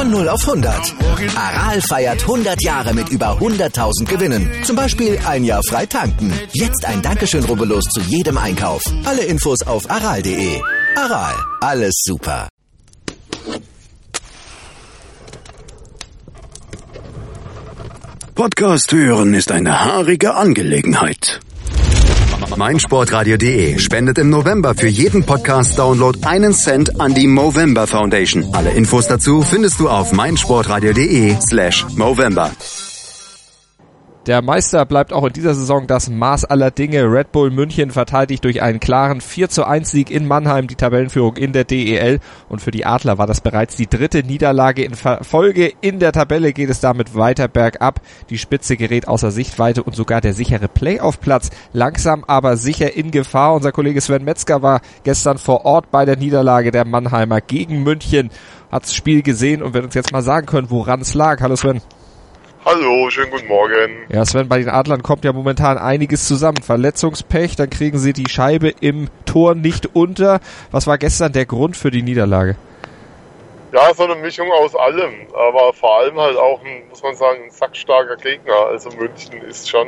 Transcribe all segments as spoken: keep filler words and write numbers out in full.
Von null auf hundert. Aral feiert hundert Jahre mit über hunderttausend Gewinnen. Zum Beispiel ein Jahr frei tanken. Jetzt ein Dankeschön, rubbellos zu jedem Einkauf. Alle Infos auf aral punkt de. Aral, alles super. Podcast hören ist eine haarige Angelegenheit. meinsportradio punkt de spendet im November für jeden Podcast-Download einen Cent an die Movember Foundation. Alle Infos dazu findest du auf meinsportradio punkt de slash Movember. Der Meister bleibt auch in dieser Saison das Maß aller Dinge. Red Bull München verteidigt durch einen klaren vier zu eins Sieg in Mannheim die Tabellenführung in der D E L. Und für die Adler war das bereits die dritte Niederlage in Folge. In der Tabelle geht es damit weiter bergab. Die Spitze gerät außer Sichtweite und sogar der sichere Playoff-Platz langsam aber sicher in Gefahr. Unser Kollege Sven Metzger war gestern vor Ort bei der Niederlage der Mannheimer gegen München, hat das Spiel gesehen und wird uns jetzt mal sagen können, woran es lag. Hallo Sven. Hallo, schönen guten Morgen. Ja, Sven, bei den Adlern kommt ja momentan einiges zusammen. Verletzungspech, dann kriegen sie die Scheibe im Tor nicht unter. Was war gestern der Grund für die Niederlage? Ja, so eine Mischung aus allem, aber vor allem halt auch, ein, muss man sagen, ein sackstarker Gegner. Also München ist schon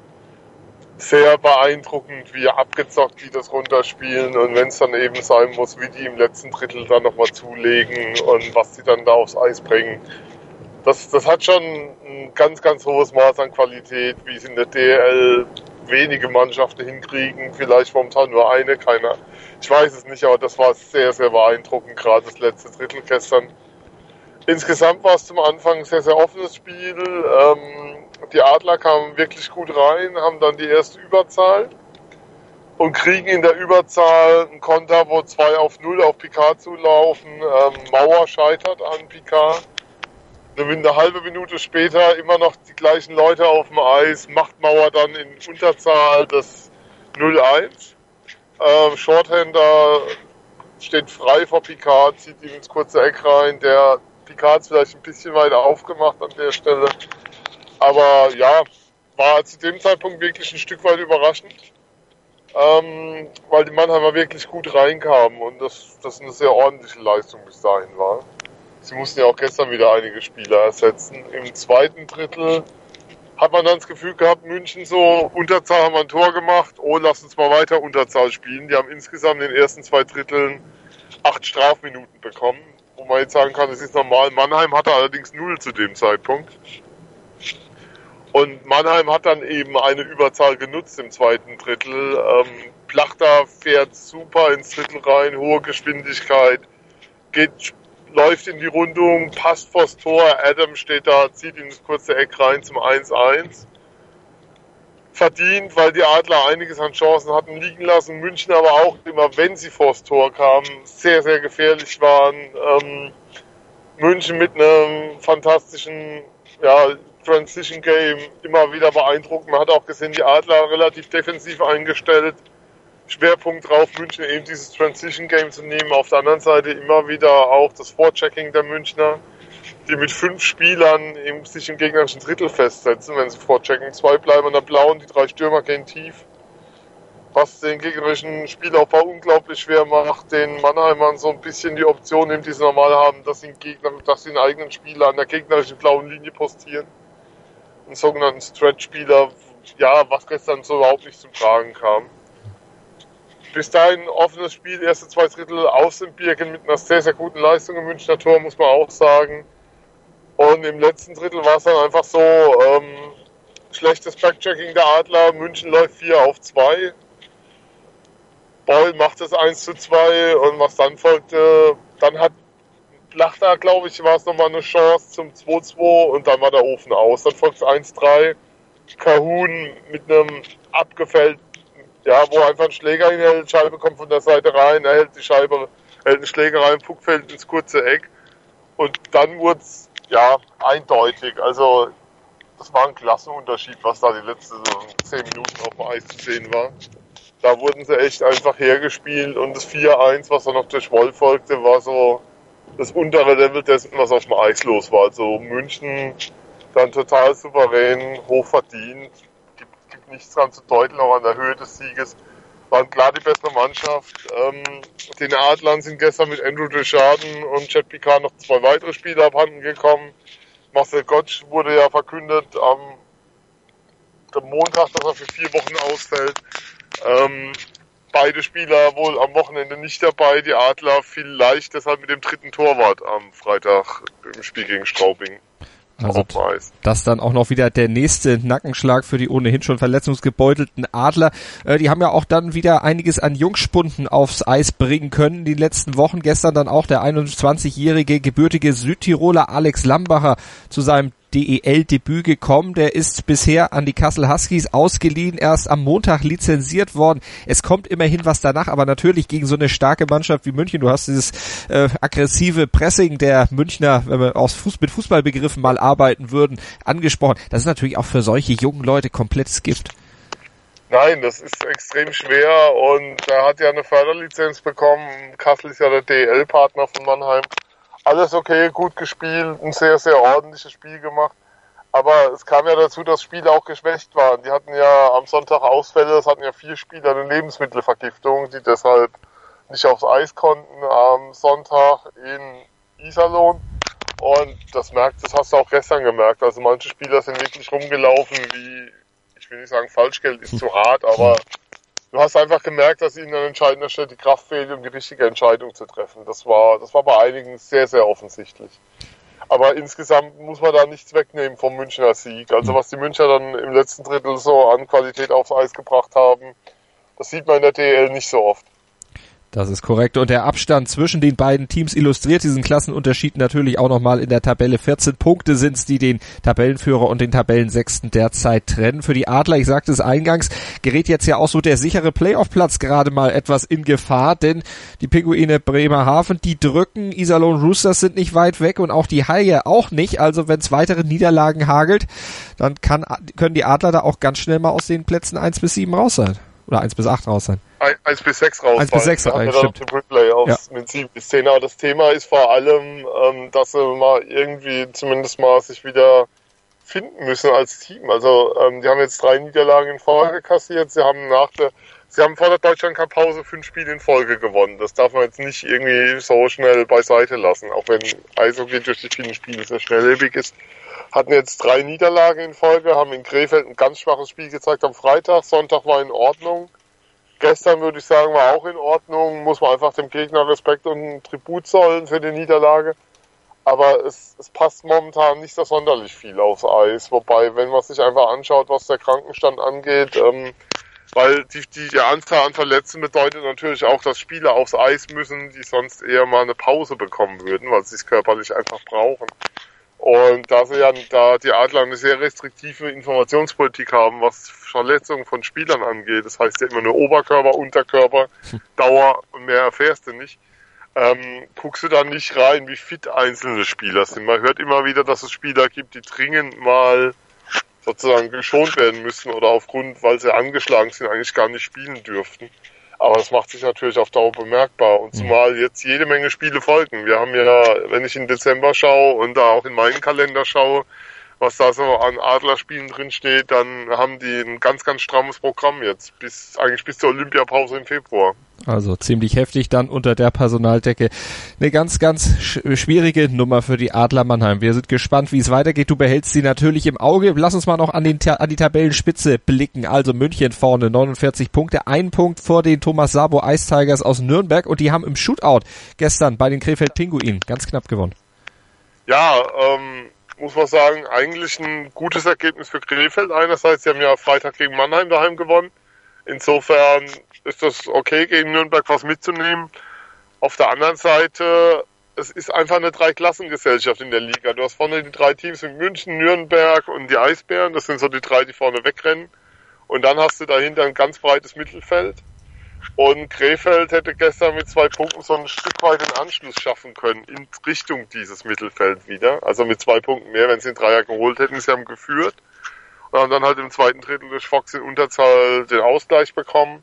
sehr beeindruckend, wie abgezockt die das runterspielen und wenn es dann eben sein muss, wie die im letzten Drittel dann nochmal zulegen und was die dann da aufs Eis bringen. Das, das hat schon ein ganz, ganz hohes Maß an Qualität, wie es in der D E L wenige Mannschaften hinkriegen. Vielleicht momentan nur eine, keiner. Ich weiß es nicht, aber das war sehr, sehr beeindruckend, gerade das letzte Drittel gestern. Insgesamt war es zum Anfang ein sehr, sehr offenes Spiel. Ähm, die Adler kamen wirklich gut rein, haben dann die erste Überzahl und kriegen in der Überzahl einen Konter, wo zwei auf null auf Picard zulaufen. Ähm, Mauer scheitert an Picard. Eine halbe Minute später immer noch die gleichen Leute auf dem Eis, macht Mauer dann in Unterzahl das null eins. Ähm, Shorthander steht frei vor Picard, zieht ihm ins kurze Eck rein. Der Picard ist vielleicht ein bisschen weiter aufgemacht an der Stelle. Aber ja, war zu dem Zeitpunkt wirklich ein Stück weit überraschend, ähm, weil die Mannheimer wirklich gut reinkamen und das, das eine sehr ordentliche Leistung bis dahin war. Sie mussten ja auch gestern wieder einige Spieler ersetzen. Im zweiten Drittel hat man dann das Gefühl gehabt, München so, Unterzahl haben wir ein Tor gemacht, oh, lass uns mal weiter Unterzahl spielen. Die haben insgesamt in den ersten zwei Dritteln acht Strafminuten bekommen, wo man jetzt sagen kann, das ist normal. Mannheim hatte allerdings null zu dem Zeitpunkt. Und Mannheim hat dann eben eine Überzahl genutzt im zweiten Drittel. Ähm, Plachter fährt super ins Drittel rein, hohe Geschwindigkeit, geht läuft in die Rundung, passt vors Tor, Adam steht da, zieht in das kurze Eck rein zum eins eins. Verdient, weil die Adler einiges an Chancen hatten liegen lassen, München aber auch immer, wenn sie vors Tor kamen, sehr, sehr gefährlich waren. Ähm, München mit einem fantastischen ja, Transition Game immer wieder beeindruckend. Man hat auch gesehen, die Adler relativ defensiv eingestellt. Schwerpunkt drauf, München eben dieses Transition Game zu nehmen. Auf der anderen Seite immer wieder auch das Vorchecking der Münchner, die mit fünf Spielern eben sich im gegnerischen Drittel festsetzen, wenn sie vorchecken. Zwei bleiben an der blauen, die drei Stürmer gehen tief. Was den gegnerischen Spielaufbau unglaublich schwer macht, den Mannheimern so ein bisschen die Option nimmt, die sie normal haben, dass sie einen, Gegner, dass sie einen eigenen Spieler an der gegnerischen blauen Linie postieren. Einen sogenannten Stretch-Spieler, ja, was gestern so überhaupt nicht zum Tragen kam. Bis dahin offenes Spiel, erste zwei Drittel aus dem Birken mit einer sehr, sehr guten Leistung im Münchner Tor, muss man auch sagen. Und im letzten Drittel war es dann einfach so, ähm, schlechtes Backchecking der Adler, München läuft vier auf zwei. Boll macht es eins zu zwei und was dann folgte, dann hat Plachter, glaube ich, war es nochmal eine Chance zum zwei zwei und dann war der Ofen aus. Dann folgt es eins drei, Kahun mit einem abgefällt, ja, wo einfach ein Schläger hinhält, Scheibe kommt von der Seite rein, er hält die Scheibe, hält einen Schläger rein, Puck fällt ins kurze Eck. Und dann wurde es, ja, eindeutig. Also, das war ein Klassenunterschied, was da die letzten zehn Minuten auf dem Eis zu sehen war. Da wurden sie echt einfach hergespielt und das vier eins, was dann noch durch Woll folgte, war so das untere Level dessen, was auf dem Eis los war. Also München dann total souverän, hochverdient. Gibt, gibt nichts dran zu deuteln, auch an der Höhe des Sieges. waren klar die beste Mannschaft. Ähm, den Adlern sind gestern mit Andrew Desjardins und Chad Picard noch zwei weitere Spieler abhanden gekommen. Marcel Gottsch wurde ja verkündet am, am Montag, dass er für vier Wochen ausfällt. Ähm, beide Spieler wohl am Wochenende nicht dabei. Die Adler vielleicht deshalb mit dem dritten Torwart am Freitag im Spiel gegen Straubing. Also das dann auch noch wieder der nächste Nackenschlag für die ohnehin schon verletzungsgebeutelten Adler. Äh, die haben ja auch dann wieder einiges an Jungspunden aufs Eis bringen können in den letzten Wochen. Gestern dann auch der einundzwanzigjährige gebürtige Südtiroler Alex Lambacher zu seinem D E L-Debüt gekommen. Der ist bisher an die Kassel Huskies ausgeliehen, erst am Montag lizenziert worden. Es kommt immerhin was danach, aber natürlich gegen so eine starke Mannschaft wie München. Du hast dieses äh, aggressive Pressing der Münchner, wenn wir aus Fuß, mit Fußballbegriffen mal arbeiten würden, angesprochen. Das ist natürlich auch für solche jungen Leute komplettes Gift. Nein, das ist extrem schwer und er hat ja eine Förderlizenz bekommen. Kassel ist ja der D E L-Partner von Mannheim. Alles okay, gut gespielt, ein sehr, sehr ordentliches Spiel gemacht. Aber es kam ja dazu, dass Spiele auch geschwächt waren. Die hatten ja am Sonntag Ausfälle, es hatten ja vier Spieler eine Lebensmittelvergiftung, die deshalb nicht aufs Eis konnten am Sonntag in Iserlohn. Und das merkt, das hast du auch gestern gemerkt. Also manche Spieler sind wirklich rumgelaufen wie, ich will nicht sagen Falschgeld ist zu hart, aber du hast einfach gemerkt, dass ihnen an entscheidender Stelle die Kraft fehlt, um die richtige Entscheidung zu treffen. Das war, das war bei einigen sehr, sehr offensichtlich. Aber insgesamt muss man da nichts wegnehmen vom Münchner Sieg. Also was die Münchner dann im letzten Drittel so an Qualität aufs Eis gebracht haben, das sieht man in der D E L nicht so oft. Das ist korrekt. Und der Abstand zwischen den beiden Teams illustriert diesen Klassenunterschied natürlich auch nochmal in der Tabelle. vierzehn Punkte sind's, die den Tabellenführer und den Tabellensechsten derzeit trennen. Für die Adler, ich sagte es eingangs, gerät jetzt ja auch so der sichere Playoff-Platz gerade mal etwas in Gefahr, denn die Pinguine Bremerhaven, die drücken, Iserlohn Roosters sind nicht weit weg und auch die Haie auch nicht. Also wenn es weitere Niederlagen hagelt, dann kann, können die Adler da auch ganz schnell mal aus den Plätzen eins bis sieben raus sein. Oder eins bis acht raus sein. eins bis sechs raus. eins bis sechs, ja, ja, stimmt. Ja. Mit sieben bis zehn. Aber das Thema ist vor allem, ähm, dass sie mal irgendwie zumindest mal sich wieder finden müssen als Team. Also ähm, die haben jetzt drei Niederlagen in Folge kassiert. Sie haben nach der, sie haben vor der Deutschland-Cup-Pause fünf Spiele in Folge gewonnen. Das darf man jetzt nicht irgendwie so schnell beiseite lassen. Auch wenn Eishockey durch die vielen Spiele sehr schnelllebig ist. Hatten jetzt drei Niederlagen in Folge, haben in Krefeld ein ganz schwaches Spiel gezeigt am Freitag. Sonntag war in Ordnung. Gestern würde ich sagen, war auch in Ordnung. Muss man einfach dem Gegner Respekt und Tribut zollen für die Niederlage. Aber es, es passt momentan nicht so sonderlich viel aufs Eis. Wobei, wenn man sich einfach anschaut, was der Krankenstand angeht, ähm, weil die, die, die Anzahl an Verletzten bedeutet natürlich auch, dass Spieler aufs Eis müssen, die sonst eher mal eine Pause bekommen würden, weil sie es körperlich einfach brauchen. Und da sie ja da die Adler eine sehr restriktive Informationspolitik haben, was Verletzungen von Spielern angeht, das heißt ja immer nur Oberkörper, Unterkörper, Dauer und mehr erfährst du nicht, ähm, guckst du da nicht rein, wie fit einzelne Spieler sind. Man hört immer wieder, dass es Spieler gibt, die dringend mal sozusagen geschont werden müssen oder aufgrund, weil sie angeschlagen sind, eigentlich gar nicht spielen dürften. Aber das macht sich natürlich auf Dauer bemerkbar. Und zumal jetzt jede Menge Spiele folgen. Wir haben ja, wenn ich in Dezember schaue und da auch in meinen Kalender schaue, was da so an Adlerspielen drin steht, dann haben die ein ganz, ganz strammes Programm jetzt, bis eigentlich bis zur Olympiapause im Februar. Also ziemlich heftig dann unter der Personaldecke. Eine ganz, ganz sch- schwierige Nummer für die Adler Mannheim. Wir sind gespannt, wie es weitergeht. Du behältst sie natürlich im Auge. Lass uns mal noch an, den, an die Tabellenspitze blicken. Also München vorne, neunundvierzig Punkte. Ein Punkt vor den Thomas Sabo Ice Tigers aus Nürnberg. Und die haben im Shootout gestern bei den Krefeld Pinguinen ganz knapp gewonnen. Ja, ähm... muss man sagen, eigentlich ein gutes Ergebnis für Krefeld einerseits. Sie haben ja Freitag gegen Mannheim daheim gewonnen. Insofern ist das okay, gegen Nürnberg was mitzunehmen. Auf der anderen Seite, es ist einfach eine Dreiklassengesellschaft in der Liga. Du hast vorne die drei Teams in München, Nürnberg und die Eisbären. Das sind so die drei, die vorne wegrennen. Und dann hast du dahinter ein ganz breites Mittelfeld. Und Krefeld hätte gestern mit zwei Punkten so ein Stück weit den Anschluss schaffen können in Richtung dieses Mittelfeld wieder. Also mit zwei Punkten mehr, wenn sie den Dreier geholt hätten. Sie haben geführt und haben dann halt im zweiten Drittel durch Fox in Unterzahl den Ausgleich bekommen.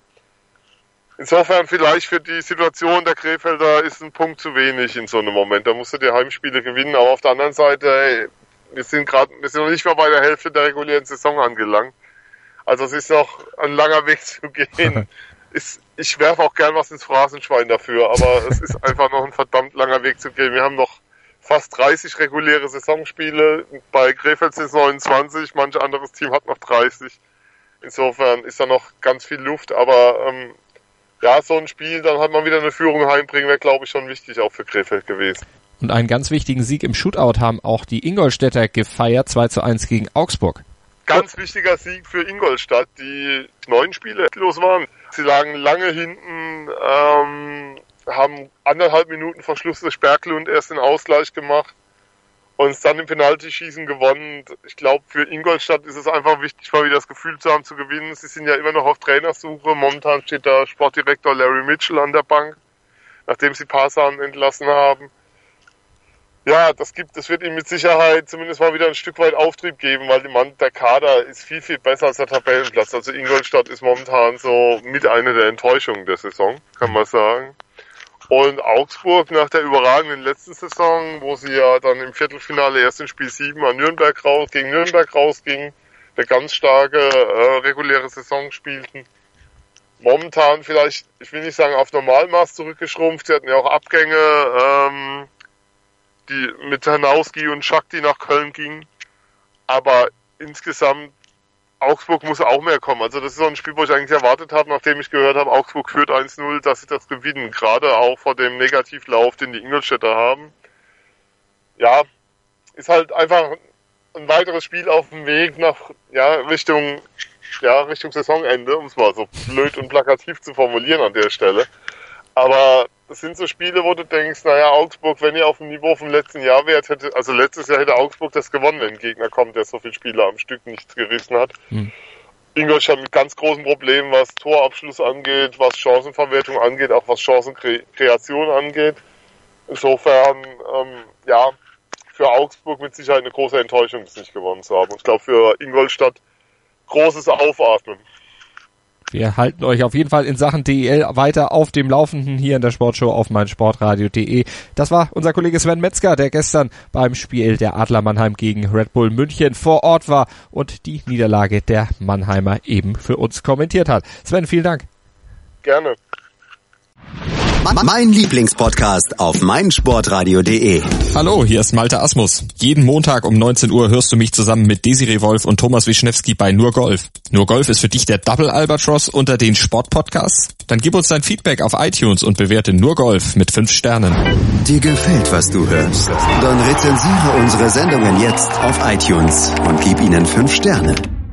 Insofern vielleicht für die Situation der Krefelder ist ein Punkt zu wenig in so einem Moment. Da musst du die Heimspiele gewinnen. Aber auf der anderen Seite, ey, wir sind gerade, wir sind noch nicht mal bei der Hälfte der regulären Saison angelangt. Also es ist noch ein langer Weg zu gehen. ist, ich werfe auch gern was ins Phrasenschwein dafür, aber es ist einfach noch ein verdammt langer Weg zu gehen. Wir haben noch fast dreißig reguläre Saisonspiele. Bei Krefeld sind es neunundzwanzig, manch anderes Team hat noch dreißig. Insofern ist da noch ganz viel Luft, aber ähm, ja, so ein Spiel, dann hat man wieder eine Führung heimbringen, wäre, glaube ich, schon wichtig auch für Krefeld gewesen. Und einen ganz wichtigen Sieg im Shootout haben auch die Ingolstädter gefeiert, zwei zu eins gegen Augsburg. Ganz wichtiger Sieg für Ingolstadt, die neun Spiele los waren. Sie lagen lange hinten, ähm, haben anderthalb Minuten vor Schluss des Sperrklund erst den Ausgleich gemacht und es dann im Penaltyschießen gewonnen. Ich glaube, für Ingolstadt ist es einfach wichtig, mal wieder das Gefühl zu haben, zu gewinnen. Sie sind ja immer noch auf Trainersuche. Momentan steht da Sportdirektor Larry Mitchell an der Bank, nachdem sie Parsan entlassen haben. Ja, das gibt, das wird ihm mit Sicherheit zumindest mal wieder ein Stück weit Auftrieb geben, weil die Mann, der Kader ist viel, viel besser als der Tabellenplatz. Also Ingolstadt ist momentan so mit einer der Enttäuschungen der Saison, kann man sagen. Und Augsburg nach der überragenden letzten Saison, wo sie ja dann im Viertelfinale erst in Spiel sieben an Nürnberg raus, gegen Nürnberg rausgingen, eine ganz starke äh, reguläre Saison spielten. Momentan vielleicht, ich will nicht sagen auf Normalmaß zurückgeschrumpft, sie hatten ja auch Abgänge, ähm, die mit Hanauski und Schakti nach Köln gingen. Aber insgesamt, Augsburg muss auch mehr kommen. Also das ist so ein Spiel, wo ich eigentlich erwartet habe, nachdem ich gehört habe, Augsburg führt eins null, dass sie das gewinnen. Gerade auch vor dem Negativlauf, den die Ingolstädter haben. Ja, ist halt einfach ein weiteres Spiel auf dem Weg nach, ja, Richtung, ja, Richtung Saisonende, um es mal so blöd und plakativ zu formulieren an der Stelle. Aber das sind so Spiele, wo du denkst, naja, Augsburg, wenn ihr auf dem Niveau vom letzten Jahr wärt, hätte, also letztes Jahr hätte Augsburg das gewonnen, wenn ein Gegner kommt, der so viele Spiele am Stück nicht gerissen hat. Hm. Ingolstadt mit ganz großen Problemen, was Torabschluss angeht, was Chancenverwertung angeht, auch was Chancenkreation angeht. Insofern, ähm, ja, für Augsburg mit Sicherheit eine große Enttäuschung, das nicht gewonnen zu haben. Und ich glaube, für Ingolstadt großes Aufatmen. Wir halten euch auf jeden Fall in Sachen D E L weiter auf dem Laufenden hier in der Sportshow auf meinsportradio punkt de. Das war unser Kollege Sven Metzger, der gestern beim Spiel der Adler Mannheim gegen Red Bull München vor Ort war und die Niederlage der Mannheimer eben für uns kommentiert hat. Sven, vielen Dank. Gerne. Mein Lieblingspodcast auf meinsportradio punkt de. Hallo, hier ist Malte Asmus. Jeden Montag um neunzehn Uhr hörst du mich zusammen mit Desiree Wolf und Thomas Wischnewski bei Nur Golf. Nur Golf ist für dich der Double Albatross unter den Sportpodcasts? Dann gib uns dein Feedback auf iTunes und bewerte Nur Golf mit fünf Sternen. Dir gefällt, was du hörst? Dann rezensiere unsere Sendungen jetzt auf iTunes und gib ihnen fünf Sterne.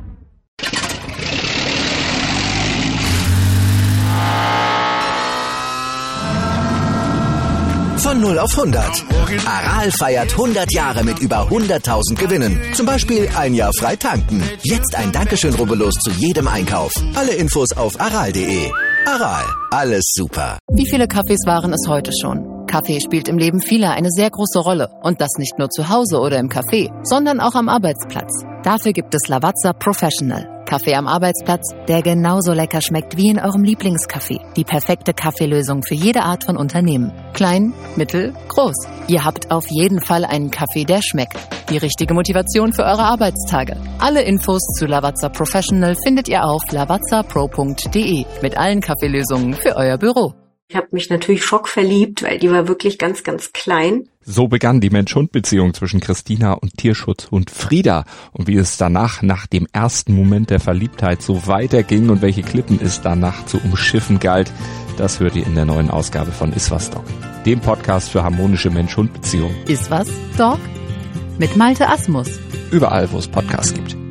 Von null auf hundert. Aral feiert hundert Jahre mit über hunderttausend Gewinnen. Zum Beispiel ein Jahr frei tanken. Jetzt ein Dankeschön, rubbellos zu jedem Einkauf. Alle Infos auf aral punkt de. Aral, alles super. Wie viele Kaffees waren es heute schon? Kaffee spielt im Leben vieler eine sehr große Rolle. Und das nicht nur zu Hause oder im Café, sondern auch am Arbeitsplatz. Dafür gibt es Lavazza Professional. Kaffee am Arbeitsplatz, der genauso lecker schmeckt wie in eurem Lieblingscafé. Die perfekte Kaffeelösung für jede Art von Unternehmen. Klein, mittel, groß. Ihr habt auf jeden Fall einen Kaffee, der schmeckt. Die richtige Motivation für eure Arbeitstage. Alle Infos zu Lavazza Professional findet ihr auf lavazza pro punkt de mit allen Kaffeelösungen für euer Büro. Ich habe mich natürlich schockverliebt, weil die war wirklich ganz, ganz klein. So begann die Mensch-Hund-Beziehung zwischen Christina und Tierschutzhund Frieda. Und wie es danach, nach dem ersten Moment der Verliebtheit, so weiterging und welche Klippen es danach zu umschiffen galt, das hört ihr in der neuen Ausgabe von Iswas Dog, dem Podcast für harmonische Mensch-Hund-Beziehungen. Iswas Dog? Mit Malte Asmus. Überall, wo es Podcasts gibt.